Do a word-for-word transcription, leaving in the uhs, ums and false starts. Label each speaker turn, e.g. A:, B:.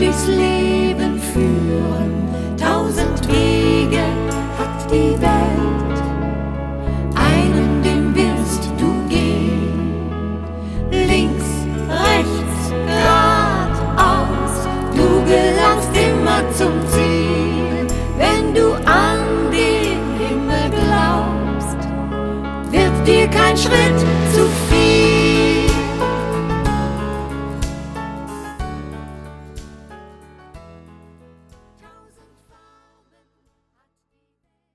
A: durchs Leben führen. Tausend Wege hat die Welt, einen, den willst du gehen. Links, rechts, geradeaus, du gelangst immer zum Ziel. Wenn du an den Himmel glaubst, wird dir kein Schritt